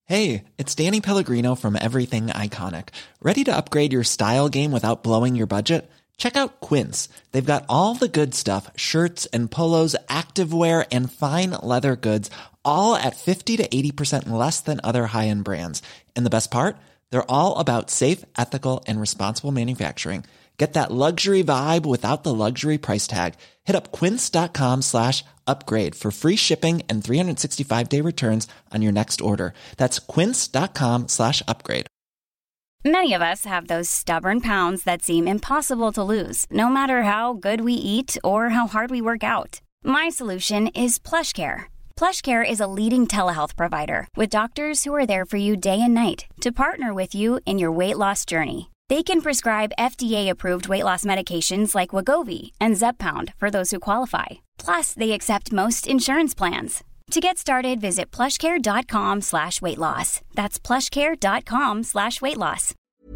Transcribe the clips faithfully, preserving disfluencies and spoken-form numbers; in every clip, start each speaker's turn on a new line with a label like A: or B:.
A: Hey, it's Danny Pellegrino from Everything Iconic. Ready to upgrade your style game without blowing your budget? Check out Quince. They've got all the good stuff, shirts and polos, activewear, and fine leather goods, all at fifty to eighty percent less than other high-end brands. And the best part? They're all about safe, ethical, and responsible manufacturing. Get that luxury vibe without the luxury price tag. Hit up quince.com slash upgrade for free shipping and three sixty-five day returns on your next order. That's quince.com slash upgrade.
B: Many of us have those stubborn pounds that seem impossible to lose, no matter how good we eat or how hard we work out. My solution is PlushCare. PlushCare is a leading telehealth provider with doctors who are there for you day and night to partner with you in your weight loss journey. They can prescribe F D A-approved weight loss medications like Wegovy and Zepbound for those who qualify. Plus, they accept most insurance plans. To get started, visit plushcare.com slash weight loss. That's plushcare.com slash weight loss.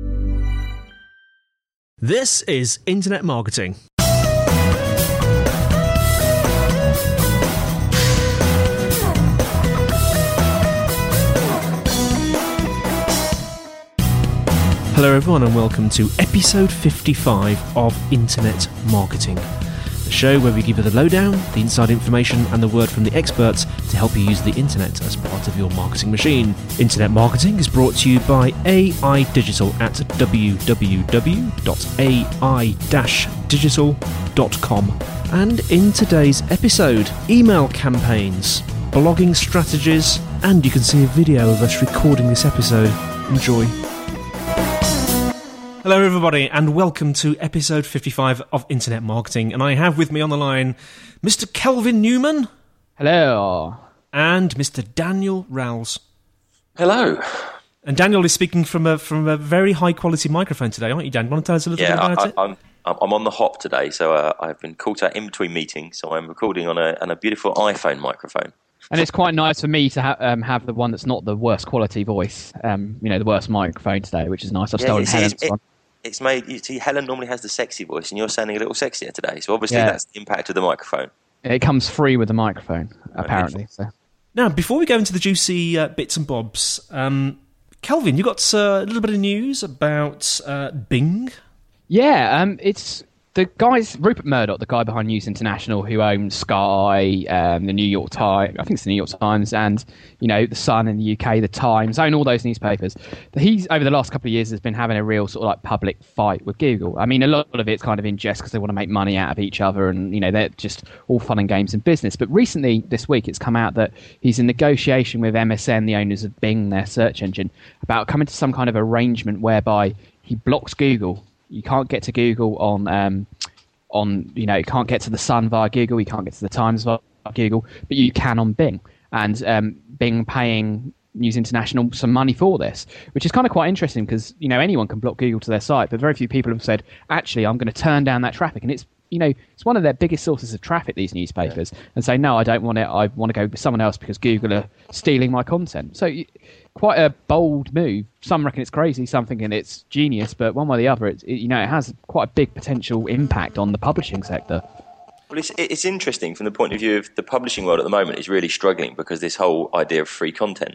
C: This is Internet Marketing. Hello everyone and welcome to episode fifty-five of Internet Marketing, the show where we give you the lowdown, the inside information and the word from the experts to help you use the internet as part of your marketing machine. Internet Marketing is brought to you by A I Digital at w w w dot a i dash digital dot com. And in today's episode, email campaigns, blogging strategies, and you can see a video of us recording this episode. Enjoy. Hello everybody and welcome to episode fifty-five of Internet Marketing, and I have with me on the line Mister Kelvin Newman.
D: Hello.
C: And Mister Daniel Rowles.
E: Hello.
C: And Daniel is speaking from a from a very high quality microphone today, aren't you, Dan? Want to tell us a little
E: yeah,
C: bit about
E: I,
C: it?
E: I'm I'm on the hop today, so uh, I've been caught out in between meetings, so I'm recording on a on a beautiful iPhone microphone.
D: And it's quite nice for me to ha- um, have the one that's not the worst quality voice, um, you know, the worst microphone today, which is nice. I've
E: yeah,
D: stolen
E: it's,
D: Helen's
E: it's, it,
D: one.
E: It's made, you see, Helen normally has the sexy voice, and you're sounding a little sexier today, so obviously
D: yeah.
E: that's the impact of the microphone.
D: It comes free with the microphone, apparently. So.
C: Now, before we go into the juicy uh, bits and bobs, um, Kelvin, you got uh, a little bit of news about uh, Bing?
D: Yeah, um, it's the guys, Rupert Murdoch, the guy behind News International, who owns Sky, um, the New York Times, I think it's the New York Times, and, you know, The Sun in the U K, The Times, own all those newspapers. He's, over the last couple of years, has been having a real sort of like public fight with Google. I mean, a lot of it's kind of in jest because they want to make money out of each other and, you know, they're just all fun and games in business. But recently, this week, it's come out that he's in negotiation with M S N, the owners of Bing, their search engine, about coming to some kind of arrangement whereby he blocks Google. You can't get to Google on, um, on you know, you can't get to The Sun via Google, you can't get to The Times via Google, but you can on Bing. And um, Bing paying News International some money for this, which is kind of quite interesting because, you know, anyone can block Google to their site, but very few people have said, actually, I'm going to turn down that traffic. And it's, you know, it's one of their biggest sources of traffic, these newspapers, yeah. and say, no, I don't want it, I want to go with someone else because Google are stealing my content. So quite a bold move. Some reckon it's crazy, some thinking it's genius, but one way or the other, it's, it, you know, it has quite a big potential impact on the publishing sector.
E: Well, it's, it's interesting from the point of view of the publishing world at the moment is really struggling because this whole idea of free content.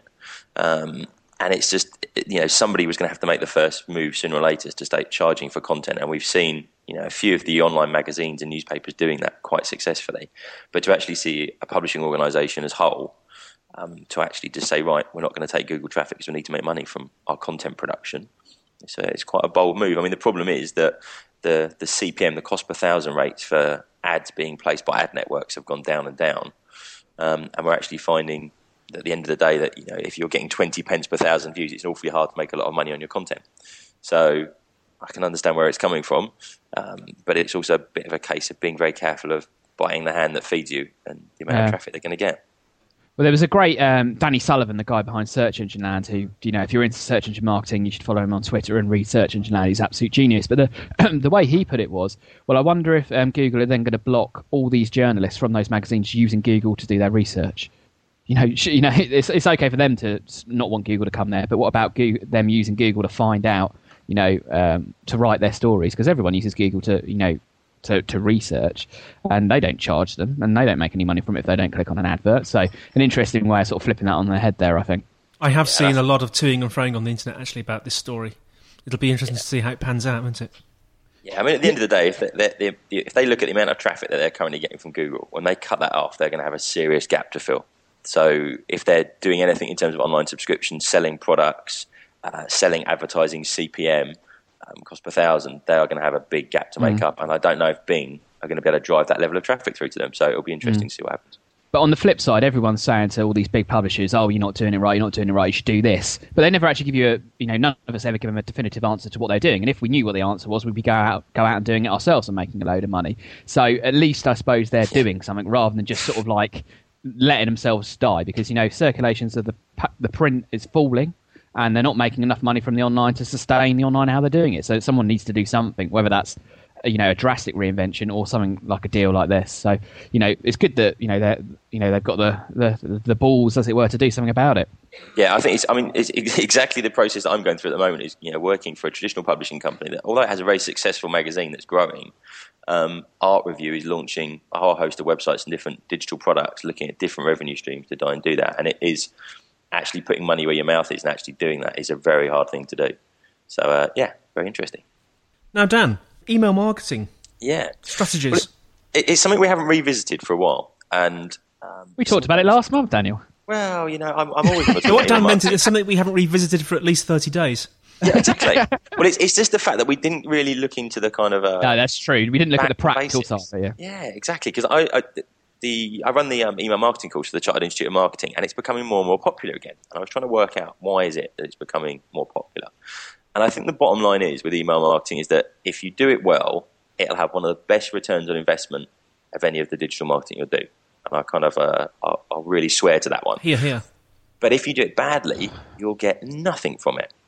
E: Um, and it's just, you know, somebody was going to have to make the first move sooner or later to start charging for content. And we've seen, you know, a few of the online magazines and newspapers doing that quite successfully. But to actually see a publishing organisation as whole, um, to actually just say, right, we're not going to take Google traffic because we need to make money from our content production. So it's quite a bold move. I mean, the problem is that the, the C P M, the cost per thousand rates for ads being placed by ad networks have gone down and down. Um, and we're actually finding at the end of the day that, you know, if you're getting twenty pence per thousand views, it's awfully hard to make a lot of money on your content. So I can understand where it's coming from, um, but it's also a bit of a case of being very careful of biting the hand that feeds you and the amount
D: yeah.
E: of traffic they're going to get.
D: Well, there was a great um, Danny Sullivan, the guy behind Search Engine Land, who, you know, if you're into search engine marketing, you should follow him on Twitter and read Search Engine Land. He's an absolute genius. But the the way he put it was, well, I wonder if um, Google are then going to block all these journalists from those magazines using Google to do their research. You know, you know, it's it's okay for them to not want Google to come there, but what about Google, them using Google to find out, you know, um, to write their stories? Because everyone uses Google to, you know, to, to research, and they don't charge them, and they don't make any money from it if they don't click on an advert. So an interesting way of sort of flipping that on their head there, I think.
C: I have
E: Yeah,
C: seen
E: that's-
C: a lot of toing and froing on the internet actually about this story. It'll be interesting to see how it pans out, won't it?
E: Yeah, I mean, at the end of the day, if they, they, they, if they look at the amount of traffic that they're currently getting from Google, when they cut that off, they're going to have a serious gap to fill. So if they're doing anything in terms of online subscriptions, selling products, uh, selling advertising C P M, um, cost per thousand, they are going to have a big gap to make
D: Mm.
E: up. And I don't know if Bing are going to be able to drive that level of traffic through to them. So it'll be interesting
D: Mm.
E: to see what happens.
D: But on the flip side, everyone's saying to all these big publishers, "Oh, you're not doing it right. You're not doing it right. You should do this." But they never actually give you a, you know, none of us ever give them a definitive answer to what they're doing. And if we knew what the answer was, we'd be go out, go out and doing it ourselves and making a load of money. So at least I suppose they're doing something rather than just sort of like letting themselves die. Because you know, circulations of the the print is falling, and they're not making enough money from the online to sustain the online how they're doing it. So someone needs to do something, whether that's you know a drastic reinvention or something like a deal like this. So you know it's good that you know they you know they've got the, the the balls, as it were, to do something about it.
E: Yeah, I think it's. I mean, it's exactly the process that I'm going through at the moment. Is you know working for a traditional publishing company that, although it has a very successful magazine that's growing, um, Art Review is launching a whole host of websites and different digital products, looking at different revenue streams to try and do that. And it is actually putting money where your mouth is, and actually doing that is a very hard thing to do. So uh, yeah, very interesting.
C: Now, Dan, email marketing
E: Yeah,
C: strategies.
E: Well, it, it's something we haven't revisited for a while, and um,
D: We talked about it last month, Daniel.
E: well, you know, I'm, I'm always. on
C: So what Dan
E: email
C: meant is it's something we haven't revisited for at least thirty days.
E: Yeah, exactly. Well, it's, it's just the fact that we didn't really look into the kind of uh,
D: No, that's true. We didn't look at the
E: back
D: practical
E: basics.
D: side of it. Yeah.
E: Yeah, exactly. Because I, I the I run the um, email marketing course for the Chartered Institute of Marketing, and it's becoming more and more popular again. And I was trying to work out why is it that it's becoming more popular. And I think the bottom line is with email marketing is that if you do it well, it'll have one of the best returns on investment of any of the digital marketing you'll do. And I kind of uh, I'll, I'll really swear to that one.
C: Here, here.
E: But if you do it badly, you'll get nothing from it.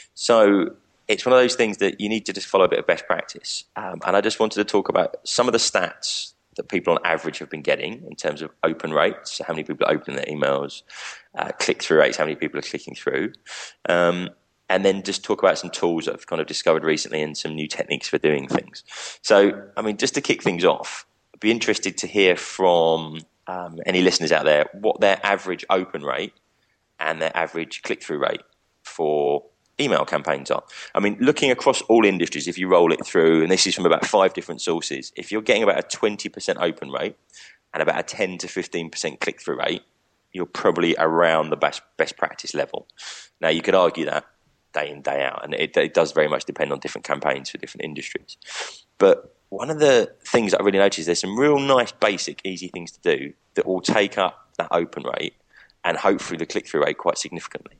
E: So it's one of those things that you need to just follow a bit of best practice. Um, and I just wanted to talk about some of the stats that people on average have been getting in terms of open rates, so how many people are opening their emails, uh, click-through rates, how many people are clicking through, um, and then just talk about some tools that I've kind of discovered recently and some new techniques for doing things. So, I mean, just to kick things off, I'd be interested to hear from um, any listeners out there what their average open rate and their average click-through rate for email campaigns are. I mean, looking across all industries, if you roll it through, and this is from about five different sources, if you're getting about a twenty percent open rate and about a ten to fifteen percent click-through rate, you're probably around the best best practice level. Now, you could argue that day in, day out, and it, it does very much depend on different campaigns for different industries. But one of the things that I really noticed is there's some real nice, basic, easy things to do that will take up that open rate and hopefully the click-through rate quite significantly.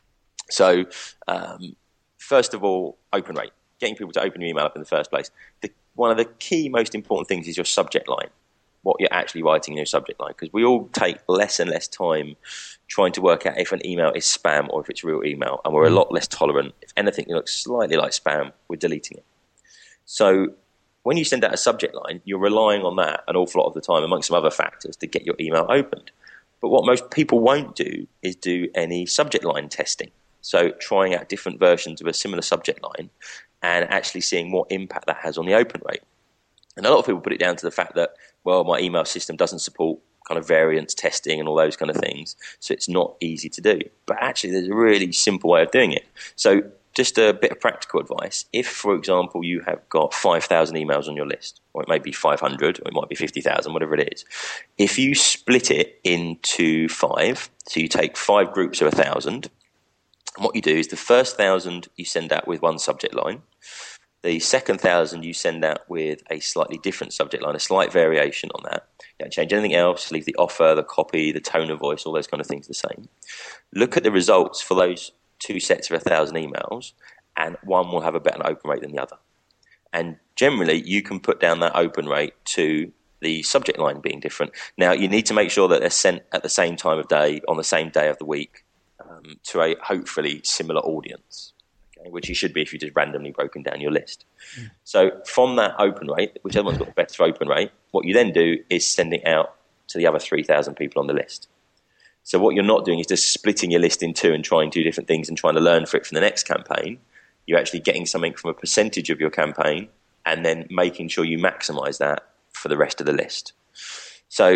E: So, um, first of all, open rate, getting people to open your email up in the first place. The, one of the key, most important things is your subject line, what you're actually writing in your subject line, because we all take less and less time trying to work out if an email is spam or if it's real email, and we're a lot less tolerant. If anything looks slightly like spam, we're deleting it. So when you send out a subject line, you're relying on that an awful lot of the time, amongst some other factors, to get your email opened. But what most people won't do is do any subject line testing. So trying out different versions of a similar subject line and actually seeing what impact that has on the open rate. And a lot of people put it down to the fact that, well, my email system doesn't support kind of variance testing and all those kind of things, so it's not easy to do. But actually, there's a really simple way of doing it. So just a bit of practical advice. If, for example, you have got five thousand emails on your list, or it may be five hundred, or it might be fifty thousand, whatever it is, if you split it into five, so you take five groups of one thousand, and what you do is the first thousand you send out with one subject line. The second thousand you send out with a slightly different subject line, a slight variation on that. You don't change anything else, leave the offer, the copy, the tone of voice, all those kind of things the same. Look at the results for those two sets of a thousand emails, and one will have a better open rate than the other. And generally, you can put down that open rate to the subject line being different. Now, you need to make sure that they're sent at the same time of day, on the same day of the week, Um, to a hopefully similar audience, okay, which you should be if you just randomly broken down your list. Mm. So from that open rate, whichever one's got the better open rate, what you then do is sending out to the other three thousand people on the list. So what you're not doing is just splitting your list in two and trying to do different things and trying to learn for it for the next campaign. You're actually getting something from a percentage of your campaign and then making sure you maximize that for the rest of the list. So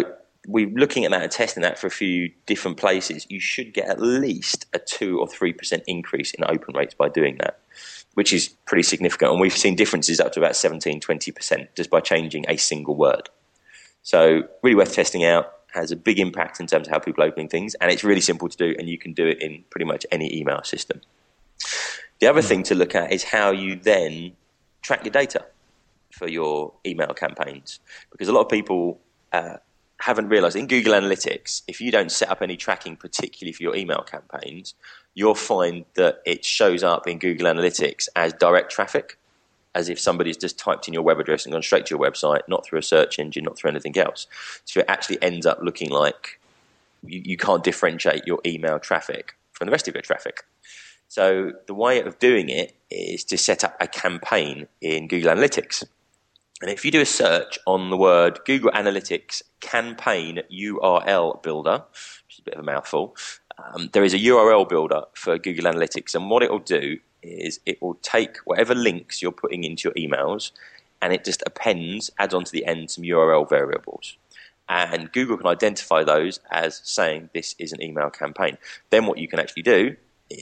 E: we're looking at that and testing that for a few different places. You should get at least a two or three percent increase in open rates by doing that, which is pretty significant. And we've seen differences up to about seventeen, twenty percent just by changing a single word. So really worth testing out. Has a big impact in terms of how people are opening things, and it's really simple to do, and you can do it in pretty much any email system. The other thing to look at is how you then track your data for your email campaigns, because a lot of people uh, haven't realized in Google Analytics, if you don't set up any tracking, particularly for your email campaigns, you'll find that it shows up in Google Analytics as direct traffic, as if somebody's just typed in your web address and gone straight to your website, not through a search engine, not through anything else. So it actually ends up looking like you, you can't differentiate your email traffic from the rest of your traffic. So the way of doing it is to set up a campaign in Google Analytics. And if you do a search on the word Google Analytics campaign U R L builder, which is a bit of a mouthful, um, there is a U R L builder for Google Analytics. And what it will do is it will take whatever links you're putting into your emails and it just appends, adds onto the end some U R L variables. And Google can identify those as saying this is an email campaign. Then what you can actually do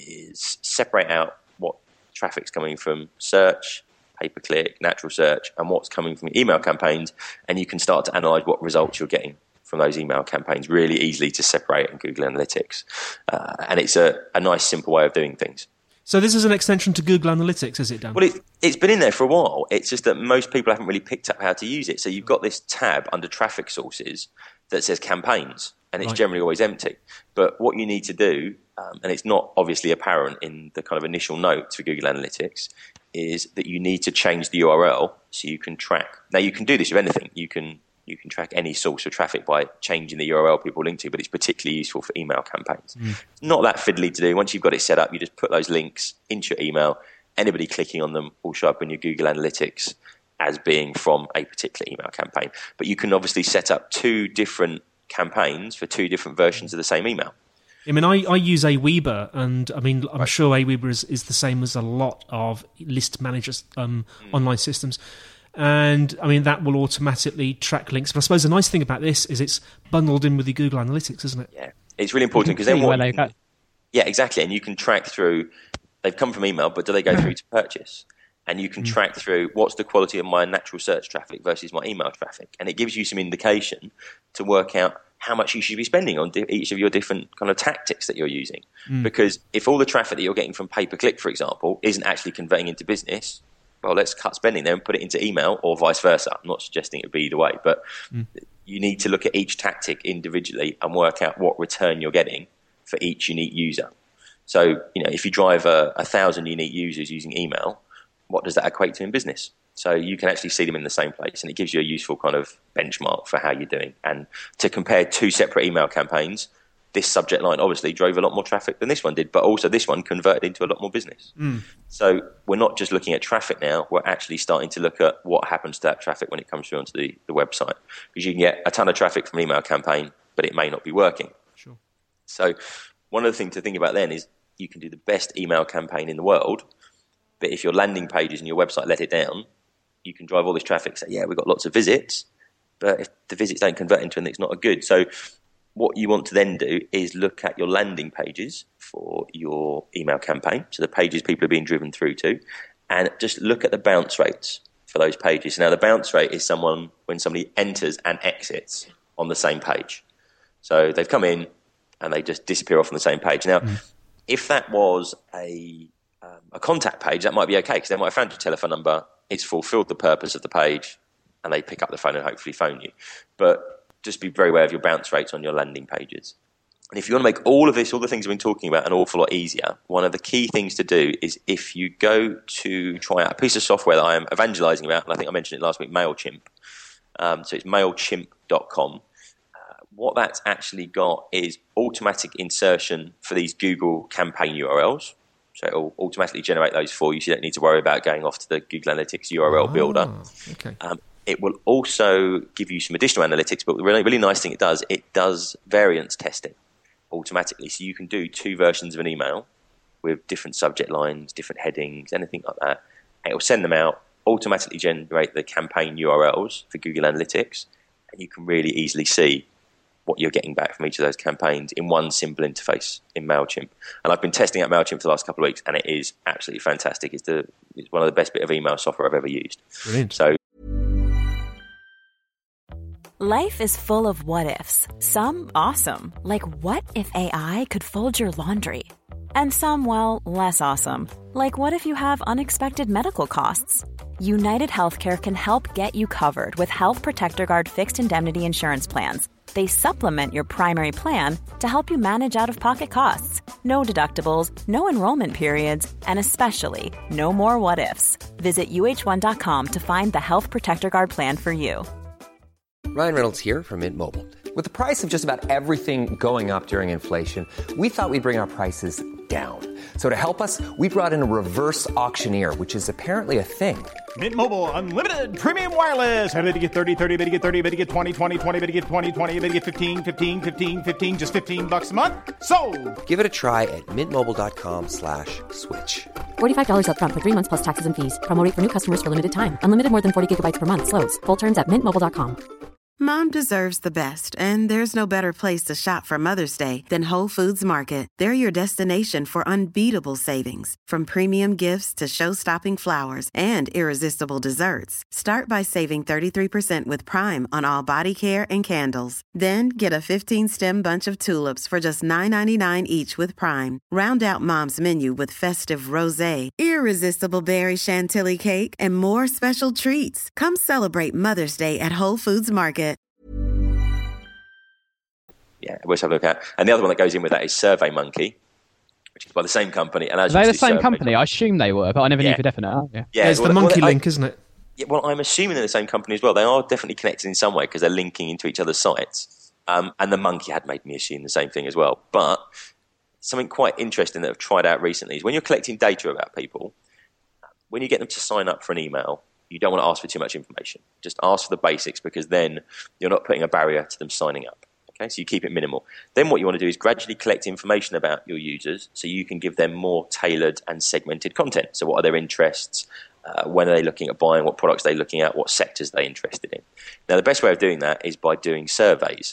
E: is separate out what traffic's coming from search, pay-per-click, natural search, and what's coming from email campaigns, and you can start to analyze what results you're getting from those email campaigns really easily to separate in Google Analytics. Uh, and it's a, a nice, simple way of doing things.
C: So this is an extension to Google Analytics, is it, Dan?
E: Well, it, it's been in there for a while. It's just that most people haven't really picked up how to use it. So you've got this tab under traffic sources that says campaigns, and it's
C: right. generally
E: always empty. But what you need to do, um, and it's not obviously apparent in the kind of initial notes for Google Analytics, is that you need to change the U R L so you can track. Now, you can do this with anything. You can you can track any source of traffic by changing the U R L people link to, but it's particularly useful for email campaigns. Mm. Not that fiddly to do. Once you've got it set up, you just put those links into your email. Anybody clicking on them will show up in your Google Analytics as being from a particular email campaign. But you can obviously set up two different campaigns for two different versions of the same email.
C: I mean, I, I use Aweber, and I mean, I'm right. sure Aweber is, is the same as a lot of list managers um, mm. online systems. And, I mean, that will automatically track links. But I suppose the nice thing about this is it's bundled in with the Google Analytics, isn't it?
E: Yeah, it's really important because then what... Can, yeah, exactly. And you can track through... They've come from email, but do they go through to purchase? And you can mm. track through what's the quality of my natural search traffic versus my email traffic. And it gives you some indication to work out how much you should be spending on di- each of your different kind of tactics that you're using. Mm. Because if all the traffic that you're getting from pay-per-click, for example, isn't actually converting into business... well, let's cut spending there and put it into email or vice versa. I'm not suggesting it would be either way, but mm. you need to look at each tactic individually and work out what return you're getting for each unique user. So, you know, if you drive a, a thousand unique users using email, what does that equate to in business? So you can actually see them in the same place, and it gives you a useful kind of benchmark for how you're doing. And to compare two separate email campaigns, this subject line obviously drove a lot more traffic than this one did, but also this one converted into a lot more business. Mm. So we're not just looking at traffic now, we're actually starting to look at what happens to that traffic when it comes through onto the, the website. Because you can get a ton of traffic from an email campaign, but it may not be working.
C: Sure.
E: So one of the things to think about then is you can do the best email campaign in the world, but if your landing pages and your website let it down, you can drive all this traffic, say, yeah, we've got lots of visits, but if the visits don't convert into anything, it's not a good. So what you want to then do is look at your landing pages for your email campaign, so the pages people are being driven through to, and just look at the bounce rates for those pages. Now, the bounce rate is someone when somebody enters and exits on the same page. So they've come in and they just disappear off on the same page. Now, mm. if that was a um, a contact page, that might be okay because they might have found your telephone number, it's fulfilled the purpose of the page, and they pick up the phone and hopefully phone you. But just be very aware of your bounce rates on your landing pages. And if you want to make all of this, all the things we've been talking about, an awful lot easier, one of the key things to do is if you go to try out a piece of software that I am evangelizing about, and I think I mentioned it last week, MailChimp. Um, so it's mailchimp dot com. Uh, what that's actually got is automatic insertion for these Google campaign U R Ls. So it will automatically generate those for you, so you don't need to worry about going off to the Google Analytics U R L oh, builder.
C: Okay.
E: Um, It will also give you some additional analytics, but the really, really nice thing it does, it does variance testing automatically. So you can do two versions of an email with different subject lines, different headings, anything like that. And it will send them out, automatically generate the campaign U R Ls for Google Analytics, and you can really easily see what you're getting back from each of those campaigns in one simple interface in MailChimp. And I've been testing out MailChimp for the last couple of weeks, and it is absolutely fantastic. It's, the, it's one of the best bit of email software I've ever used.
C: Brilliant.
E: So,
F: Life is full of what-ifs. Some awesome, like what if A I could fold your laundry? And some, well, less awesome, like what if you have unexpected medical costs? United Healthcare can help get you covered with Health Protector Guard fixed indemnity insurance plans. They supplement your primary plan to help you manage out-of-pocket costs. No deductibles, no enrollment periods, and especially no more what-ifs. Visit U H one dot com to find the Health Protector Guard plan for you.
G: Ryan Reynolds here from Mint Mobile. With the price of just about everything going up during inflation, we thought we'd bring our prices down. So to help us, we brought in a reverse auctioneer, which is apparently a thing.
H: Mint Mobile Unlimited Premium Wireless. How to get thirty, thirty, bit to get thirty, bit to get twenty, twenty, twenty, bit to get twenty, twenty, bit to get fifteen, fifteen, fifteen, fifteen, just fifteen bucks a month? Sold!
G: Give it a try at mintmobile.com slash switch.
I: forty-five dollars up front for three months plus taxes and fees. Promo rate for new customers for limited time. Unlimited more than forty gigabytes per month. Slows full terms at mint mobile dot com.
J: Mom deserves the best, and there's no better place to shop for Mother's Day than Whole Foods Market. They're your destination for unbeatable savings, from premium gifts to show-stopping flowers and irresistible desserts. Start by saving thirty-three percent with Prime on all body care and candles. Then get a fifteen-stem bunch of tulips for just nine ninety-nine each with Prime. Round out Mom's menu with festive rosé, irresistible berry chantilly cake, and more special treats. Come celebrate Mother's Day at Whole Foods Market.
E: Yeah, we'll have a look at. And the other one that goes in with that is SurveyMonkey, which is by the same company. And as
D: Are they
E: you
D: the
E: see,
D: same
E: Survey
D: company? I assume they were, but I never
E: yeah.
D: knew for definite. Oh, yeah.
E: Yeah,
C: Yeah, it's
E: well,
C: the
E: well,
C: monkey
E: I-
C: link, isn't it?
E: Yeah, well, I'm assuming they're the same company as well. They are definitely connected in some way because they're linking into each other's sites. Um, and the monkey had made me assume the same thing as well. But something quite interesting that I've tried out recently is when you're collecting data about people, when you get them to sign up for an email, you don't want to ask for too much information. Just ask for the basics, because then you're not putting a barrier to them signing up. Okay, so you keep it minimal. Then what you want to do is gradually collect information about your users so you can give them more tailored and segmented content. So what are their interests? Uh, when are they looking at buying? What products are they looking at? What sectors are they interested in? Now, the best way of doing that is by doing surveys.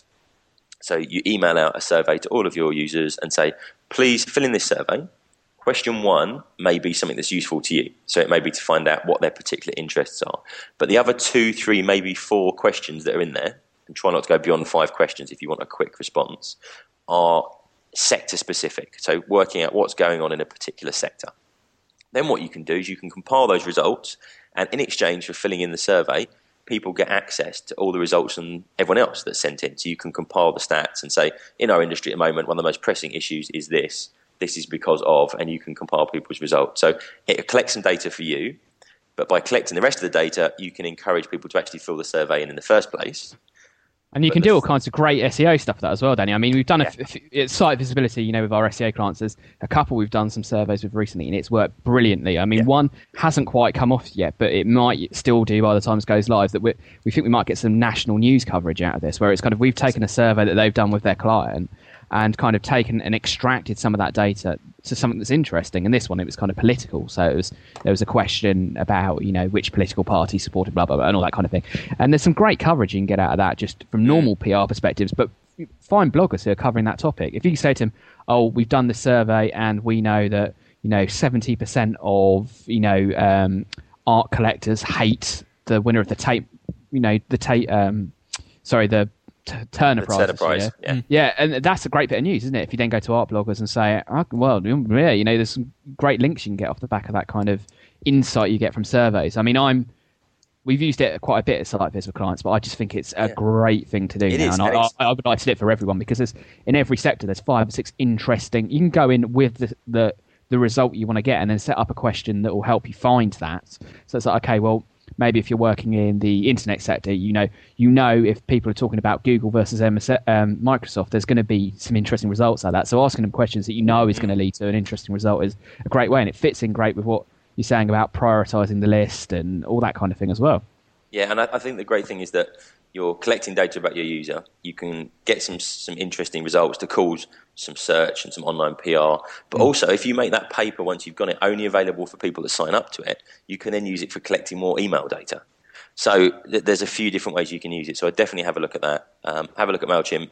E: So you email out a survey to all of your users and say, please fill in this survey. Question one may be something that's useful to you. So it may be to find out what their particular interests are. But the other two, three, maybe four questions that are in there, and try not to go beyond five questions if you want a quick response, are sector specific. So working out what's going on in a particular sector. Then what you can do is you can compile those results, and in exchange for filling in the survey, people get access to all the results from everyone else that's sent in. So you can compile the stats and say, in our industry at the moment, one of the most pressing issues is this. This is because of, and you can compile people's results. So it collects some data for you, but by collecting the rest of the data, you can encourage people to actually fill the survey in in the first place.
D: And you
E: But
D: can
E: the-
D: do all kinds of great S E O stuff with that as well, Danny. I mean, we've done a
E: Yeah.
D: f- f- it's site visibility, you know, with our S E O clients. There's a couple we've done some surveys with recently, and it's worked brilliantly. I mean,
E: Yeah.
D: one hasn't quite come off yet, but it might still do by the time it goes live. That we we think we might get some national news coverage out of this, where it's kind of we've taken a survey that they've done with their client and kind of taken and extracted some of that data to something that's interesting. And this one, it was kind of political. So it was, there was a question about, you know, which political party supported blah, blah, blah, and all that kind of thing. And there's some great coverage you can get out of that just from normal P R perspectives, but find bloggers who are covering that topic. If you say to them, oh, we've done this survey and we know that, you know, seventy percent of, you know, um, art collectors hate the winner of the Tate, you know, the Tate, um, sorry, the T- Turner
E: The
D: Prize.
E: Turner
D: this
E: Prize,
D: year.
E: yeah.
D: Yeah, and that's a great bit of news, isn't it? If you then go to art bloggers and say, oh, well, yeah, you know, there's some great links you can get off the back of that kind of insight you get from surveys. I mean, I'm we've used it quite a bit at SiteViz with clients, but I just think it's a
E: Yeah.
D: great thing to do
E: It
D: now.
E: is,
D: and
E: and
D: I,
E: it's-
D: I, I would like to do it for everyone, because there's, in every sector there's five or six interesting. You can go in with the the, the result you want to get, and then set up a question that will help you find that. So it's like, okay, well, maybe if you're working in the internet sector, you know, you know if people are talking about Google versus M S, um, Microsoft, there's going to be some interesting results like that. So asking them questions that you know is going to lead to an interesting result is a great way, and it fits in great with what you're saying about prioritizing the list and all that kind of thing as well.
E: Yeah, and I, I think the great thing is that you're collecting data about your user. You can get some some interesting results to cause some search and some online P R. But also, if you make that paper, once you've got it, only available for people that sign up to it, you can then use it for collecting more email data. So th- there's a few different ways you can use it. So I definitely have a look at that. Um, have a look at MailChimp.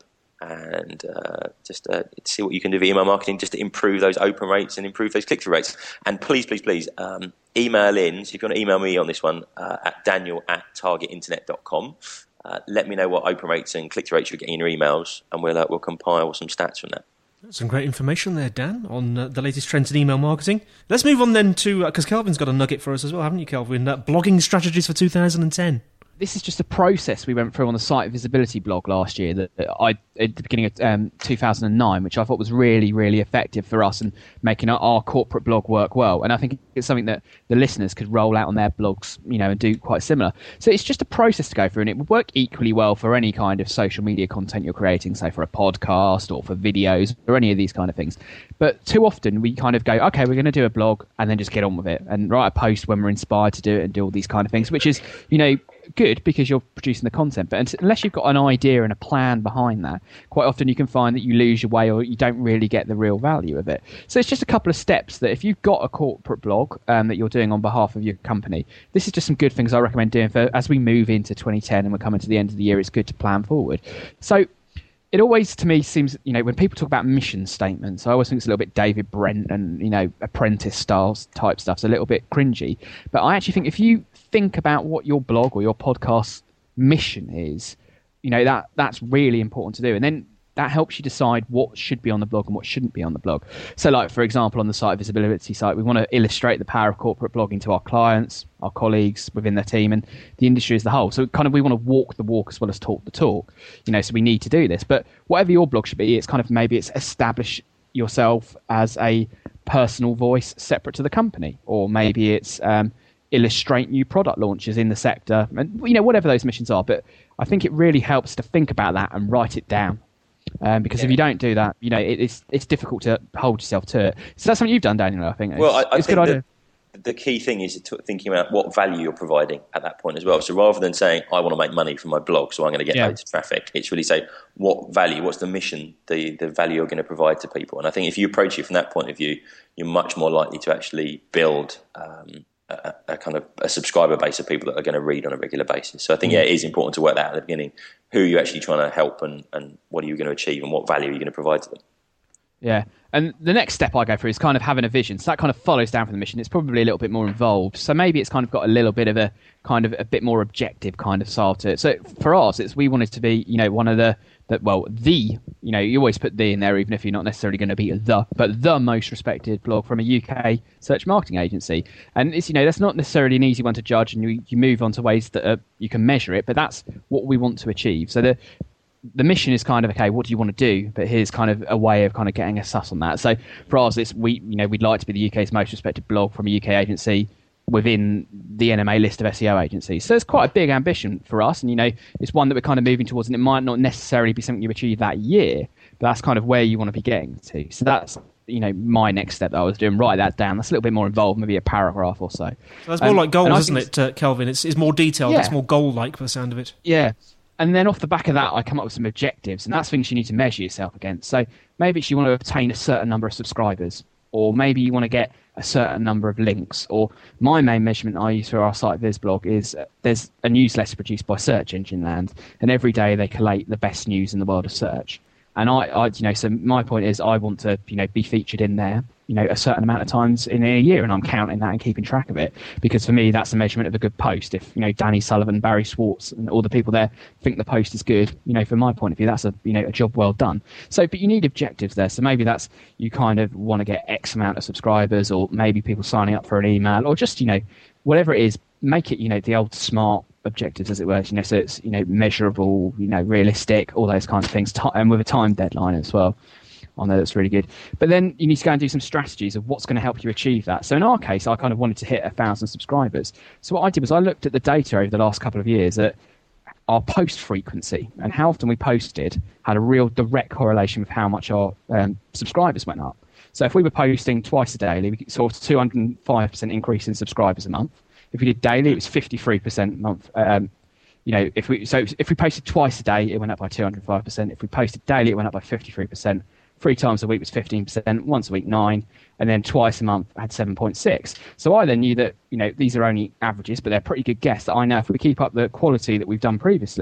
E: and uh, just uh, see what you can do with email marketing just to improve those open rates and improve those click-through rates. And please, please, please, um, email in. So if you want to email me on this one, uh, at daniel at target internet dot com, uh, let me know what open rates and click-through rates you're getting in your emails, and we'll, uh, we'll compile some stats from that.
C: Some great information there, Dan, on uh, the latest trends in email marketing. Let's move on then to, because uh, Kelvin's got a nugget for us as well, haven't you, Kelvin? Uh, blogging strategies for two thousand ten.
D: This is just a process we went through on the site visibility blog last year that, that I at the beginning of um, two thousand nine, which I thought was really, really effective for us and making our, our corporate blog work well. And I think it's something that the listeners could roll out on their blogs, you know, and do quite similar. So it's just a process to go through, and it would work equally well for any kind of social media content you're creating, say for a podcast or for videos or any of these kind of things. But too often we kind of go, okay, we're going to do a blog and then just get on with it and write a post when we're inspired to do it and do all these kind of things, which is, you know, good because you're producing the content. But unless you've got an idea and a plan behind that, quite often you can find that you lose your way or you don't really get the real value of it. So it's just a couple of steps that if you've got a corporate blog um, that you're doing on behalf of your company, this is just some good things I recommend doing for as we move into twenty ten and we're coming to the end of the year. It's good to plan forward. So it always, to me, seems, you know, when people talk about mission statements, I always think it's a little bit David Brent and, you know, apprentice styles type stuff. It's a little bit cringy. But I actually think if you think about what your blog or your podcast mission is, you know, that that's really important to do. And then that helps you decide what should be on the blog and what shouldn't be on the blog. So, like, for example, on the site visibility site, we want to illustrate the power of corporate blogging to our clients, our colleagues within their team, and the industry as a whole. So kind of we want to walk the walk as well as talk the talk, you know, so we need to do this. But whatever your blog should be, it's kind of maybe it's establish yourself as a personal voice separate to the company, or maybe it's um, illustrate new product launches in the sector, and, you know, whatever those missions are. But I think it really helps to think about that and write it down. Um, because yeah. if you don't do that, you know, it, it's it's difficult to hold yourself to it. So that's something you've done, Daniel, I think. It's,
E: well, I, I
D: it's
E: think
D: a good idea.
E: The key thing is thinking about what value you're providing at that point as well. So rather than saying, I want to make money from my blog, so I'm going to get yeah. loads of traffic, it's really say, what value, what's the mission, the, the value you're going to provide to people. And I think if you approach it from that point of view, you're much more likely to actually build um, a, a kind of a subscriber base of people that are going to read on a regular basis. So I think, yeah, it is important to work that out at the beginning. Who are you actually trying to help, and, and what are you going to achieve, and what value are you going to provide to them?
D: Yeah. And the next step I go through is kind of having a vision. So that kind of follows down from the mission. It's probably a little bit more involved. So maybe it's kind of got a little bit of a kind of a bit more objective kind of style to it. So for us, it's we wanted to be, you know, one of the, the well, the, you know, you always put the in there, even if you're not necessarily going to be the, but the most respected blog from a U K search marketing agency. And it's, you know, that's not necessarily an easy one to judge, and you, you move on to ways that are, you can measure it, but that's what we want to achieve. So the The mission is kind of, okay, what do you want to do? But here's kind of a way of kind of getting a suss on that. So for us, it's we, you know, we'd like to be the U K's most respected blog from a U K agency within the N M A list of S E O agencies. So it's quite a big ambition for us, and you know, it's one that we're kind of moving towards. And it might not necessarily be something you achieve that year, but that's kind of where you want to be getting to. So that's, you know, my next step that I was doing. Write that down. That's a little bit more involved, maybe a paragraph or so.
C: So that's more um, like goals, isn't it, uh, Kelvin? It's, it's more detailed.
D: Yeah.
C: It's more goal-like for the sound of it.
D: Yeah. And then off the back of that, I come up with some objectives, and that's things you need to measure yourself against. So maybe it's you want to obtain a certain number of subscribers, or maybe you want to get a certain number of links. Or my main measurement I use for our site viz blog is uh, there's a newsletter produced by Search Engine Land, and every day they collate the best news in the world of search. And I, I, you know, so my point is I want to, you know, be featured in there, you know, a certain amount of times in a year, and I'm counting that and keeping track of it, because for me that's a measurement of a good post. If, you know, Danny Sullivan, Barry Schwartz, and all the people there think the post is good, you know, from my point of view, that's a, you know, a job well done. So, but you need objectives there. So maybe that's you kind of want to get X amount of subscribers, or maybe people signing up for an email, or just, you know, whatever it is, make it, you know, the old SMART objectives, as it were, you know, so it's, you know, measurable, you know, realistic, all those kinds of things, and with a time deadline as well. I know that's really good. But then you need to go and do some strategies of what's going to help you achieve that. So in our case, I kind of wanted to hit a thousand subscribers. So what I did was I looked at the data over the last couple of years at our post frequency, and how often we posted had a real direct correlation with how much our um, subscribers went up. So if we were posting twice a daily, we saw a two hundred five percent increase in subscribers a month. If we did daily, it was fifty-three percent a month. Um, you know, if we so if we posted twice a day, it went up by two hundred five percent. If we posted daily, it went up by fifty-three percent. Three times a week was fifteen percent. Once a week, nine, and then twice a month had seven point six. So I then knew that, you know, these are only averages, but they're pretty good guess. That I know if we keep up the quality that we've done previously,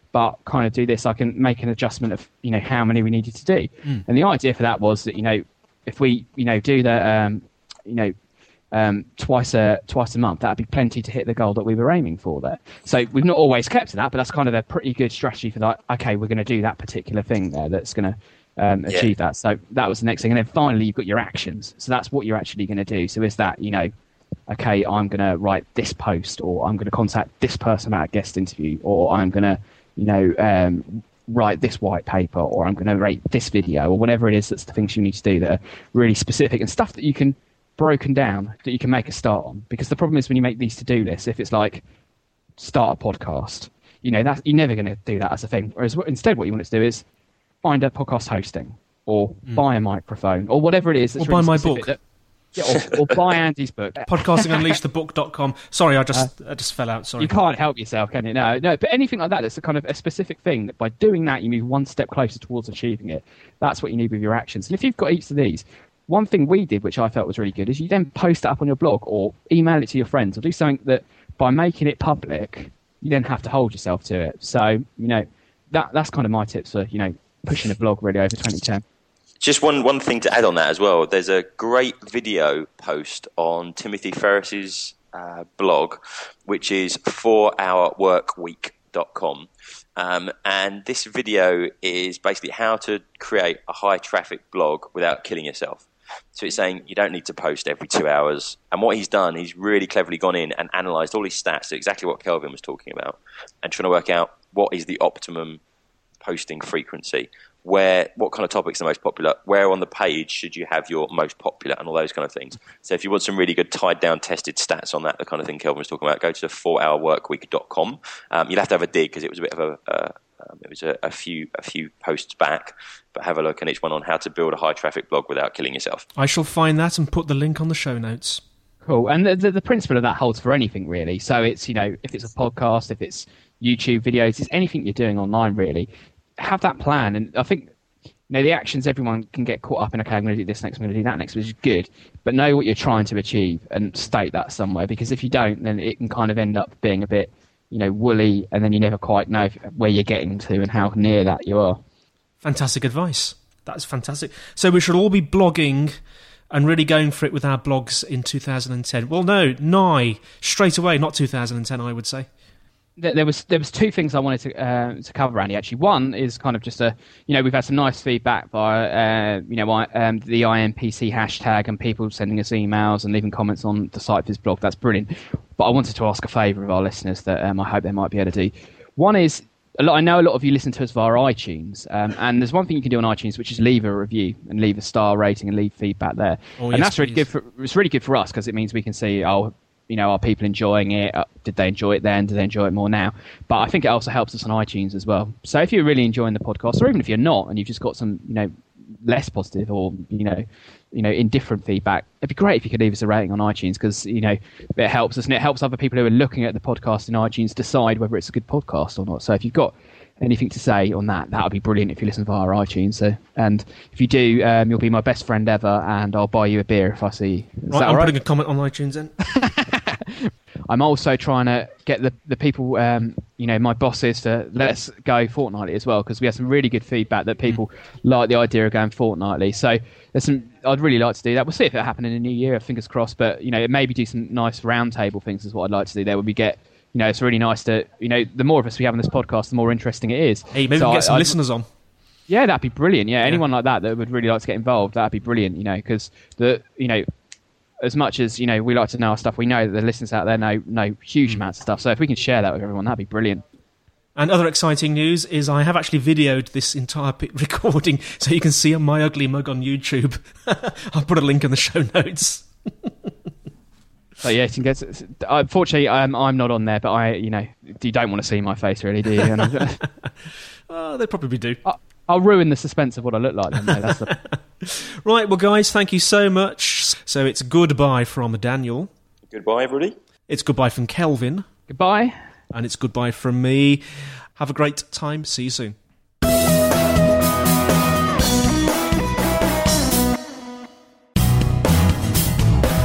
D: but kind of do this. I can make an adjustment of, you know, how many we needed to do. Mm. And the idea for that was that, you know, if we, you know, do the, um, you know, um, twice a twice a month, that'd be plenty to hit the goal that we were aiming for there. So we've not always kept to that, but that's kind of a pretty good strategy for that. Okay, we're going to do that particular thing there that's going to um, achieve yeah. that. So that was the next thing. And then finally, you've got your actions. So that's what you're actually going to do. So is that, you know, okay, I'm going to write this post, or I'm going to contact this person at a guest interview, or I'm going to, you know, um, write this white paper, or I'm going to rate this video, or whatever it is that's the things you need to do that are really specific and stuff that you can broken down that you can make a start on. Because the problem is when you make these to-do lists, if it's like start a podcast, you know, that's, you're never going to do that as a thing. Whereas instead what you want to do is find a podcast hosting, or mm. buy a microphone, or whatever it is that's
C: or
D: really
C: buy my
D: specific
C: book
D: that, yeah, or, or buy Andy's book,
C: podcasting unleash the book dot com. Sorry, I just uh, I just fell out. Sorry,
D: you can't help yourself, can you? No, no. But anything like that, that's a kind of a specific thing that by doing that you move one step closer towards achieving it. That's what you need with your actions. And if you've got each of these, one thing we did, which I felt was really good, is you then post it up on your blog or email it to your friends, or do something that by making it public, you then have to hold yourself to it. So, you know, that that's kind of my tips for, you know, pushing a blog really over twenty ten.
E: Just one, one thing to add on that as well. There's a great video post on Timothy Ferris's uh, blog, which is four hour work week dot com. Um, and this video is basically how to create a high traffic blog without killing yourself. So it's saying you don't need to post every two hours. And what he's done, he's really cleverly gone in and analysed all his stats, exactly what Kelvin was talking about, and trying to work out what is the optimum posting frequency, where what kind of topics are most popular, where on the page should you have your most popular, and all those kind of things. So if you want some really good tied down tested stats on that, the kind of thing Kelvin was talking about, go to four hour work week dot com. Um, you'll have to have a dig because it was a bit of a uh, um, it was a, a few a few posts back, but have a look on each one on how to build a high traffic blog without killing yourself.
C: I shall find that and put the link on the show notes.
D: Cool. And the, the, the principle of that holds for anything really. So it's, you know, if it's a podcast, if it's YouTube videos, it's anything you're doing online really. Have that plan. And I think, you know, the actions, everyone can get caught up in, okay, I'm going to do this next, I'm going to do that next, which is good. But know what you're trying to achieve and state that somewhere, because if you don't, then it can kind of end up being a bit, you know, woolly, and then you never quite know if, where you're getting to and how near that you are.
C: Fantastic advice. That's fantastic. So we should all be blogging and really going for it with our blogs in two thousand ten. Well, no, nigh, straight away, not two thousand ten, I would say.
D: There was there was two things I wanted to uh, to cover, Andy. Actually, one is kind of just a, you know, we've had some nice feedback via uh, you know um, the I M P C hashtag and people sending us emails and leaving comments on the site for this blog. That's brilliant. But I wanted to ask a favour of our listeners that um, I hope they might be able to do. One is, a lot, I know a lot of you listen to us via iTunes, um, and there's one thing you can do on iTunes, which is leave a review and leave a star rating and leave feedback there. Oh, and yes, that's really please. good for it's really good for us because it means we can see, oh, you know, are people enjoying it? Uh, did they enjoy it then? Do they enjoy it more now? But I think it also helps us on iTunes as well. So if you're really enjoying the podcast, or even if you're not, and you've just got some, you know, less positive or, you know, you know, indifferent feedback, it'd be great if you could leave us a rating on iTunes, because, you know, it helps us, and it helps other people who are looking at the podcast in iTunes decide whether it's a good podcast or not. So if you've got anything to say on that, that would be brilliant if you listen via iTunes. So, and if you do, um, you'll be my best friend ever, and I'll buy you a beer if I see you. Is
C: right,
D: that
C: I'm
D: right?
C: putting a comment on iTunes then.
D: I'm also trying to get the, the people, um, you know, my bosses to let us go fortnightly as well, because we had some really good feedback that people mm. like the idea of going fortnightly. So there's some, I'd really like to do that. We'll see if it happens in the new year, fingers crossed. But, you know, maybe do some nice roundtable things is what I'd like to do there, where we get, you know, it's really nice to, you know, the more of us we have on this podcast, the more interesting it is.
C: Hey, maybe
D: so
C: we can get
D: I,
C: some
D: I'd,
C: listeners on.
D: Yeah, that'd be brilliant. Yeah,
C: yeah,
D: anyone like that that would really like to get involved, that'd be brilliant, you know, because the, you know, as much as, you know, we like to know our stuff, we know that the listeners out there know know huge mm. amounts of stuff. So if we can share that with everyone, that'd be brilliant.
C: And other exciting news is I have actually videoed this entire recording, so you can see my ugly mug on YouTube. I'll put a link in the show notes.
D: So yeah, you can get. Unfortunately, I'm I'm not on there, but I, you know, you don't want to see my face, really, do you? And
C: oh, they probably do.
D: I, I'll ruin the suspense of what I look like then, mate. That's the...
C: Right, well, guys, thank you so much. So it's goodbye from Daniel.
E: Goodbye, everybody.
C: It's goodbye from Kelvin.
D: Goodbye.
C: And it's goodbye from me. Have a great time. See you soon.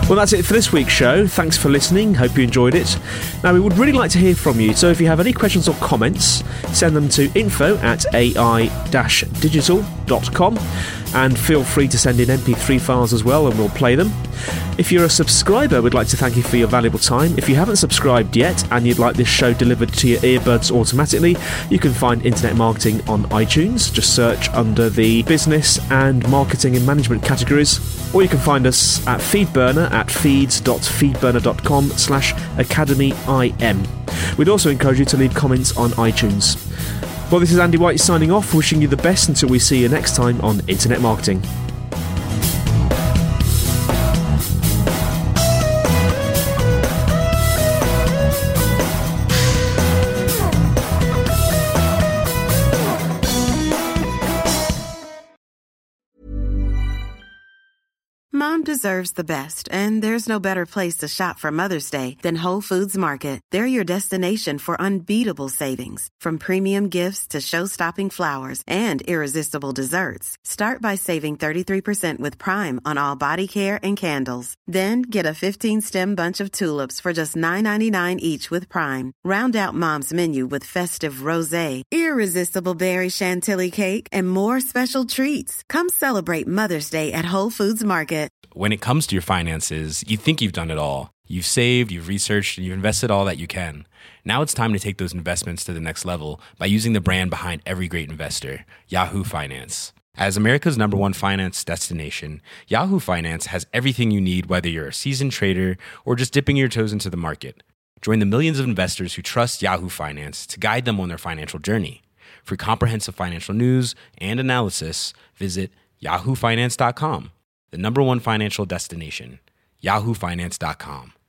C: Well, that's it for this week's show. Thanks for listening. Hope you enjoyed it. Now, we would really like to hear from you, so if you have any questions or comments, send them to info at a i dash digital dot com, and feel free to send in M P three files as well, and we'll play them. If you're a subscriber, we'd like to thank you for your valuable time. If you haven't subscribed yet and you'd like this show delivered to your earbuds automatically, you can find Internet Marketing on iTunes. Just search under the business and marketing and management categories, or you can find us at Feedburner at feeds dot feedburner dot com slash academy im. We'd also encourage you to leave comments on iTunes. Well, this is Andy White signing off, wishing you the best until we see you next time on Internet Marketing.
J: Mom deserves the best, and there's no better place to shop for Mother's Day than Whole Foods Market. They're your destination for unbeatable savings, from premium gifts to show-stopping flowers and irresistible desserts. Start by saving thirty-three percent with Prime on all body care and candles. Then get a fifteen-stem bunch of tulips for just nine ninety-nine each with Prime. Round out Mom's menu with festive rosé, irresistible berry chantilly cake, and more special treats. Come celebrate Mother's Day at Whole Foods Market.
K: When it comes to your finances, you think you've done it all. You've saved, you've researched, and you've invested all that you can. Now it's time to take those investments to the next level by using the brand behind every great investor, Yahoo Finance. As America's number one finance destination, Yahoo Finance has everything you need, whether you're a seasoned trader or just dipping your toes into the market. Join the millions of investors who trust Yahoo Finance to guide them on their financial journey. For comprehensive financial news and analysis, visit yahoo finance dot com. The number one financial destination, yahoo finance dot com.